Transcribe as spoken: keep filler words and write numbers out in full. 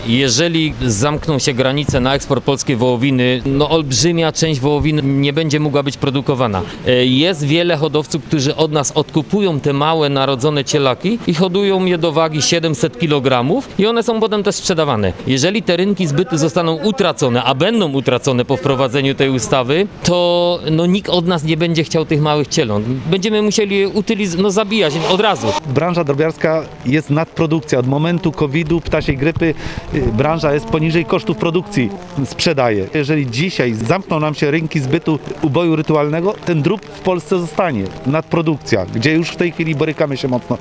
Jeżeli zamkną się granice na eksport polskiej wołowiny, no olbrzymia część wołowiny nie będzie mogła być produkowana. E, Jest wiele hodowców, którzy od nas odkupują te małe narodzone cielaki i hodują je do wagi siedemset kilogramów i one są potem też sprzedawane. Jeżeli te rynki zbytu zostaną utracone, a będą utracone po wprowadzeniu tej ustawy, to no, nikt od nas nie będzie chciał tych małych cieląt. Będziemy musieli je utyliz- no, zabijać od razu. Branża drobiarska jest nadprodukcja. Od momentu kowida, ptasiej grypy, y, branża jest poniżej kosztów produkcji, sprzedaje. Jeżeli dzisiaj zamkną nam się rynki zbytu uboju rytualnego, ten drób w Polsce zostanie. Nadprodukcja, gdzie już w tej chwili borykamy się mocno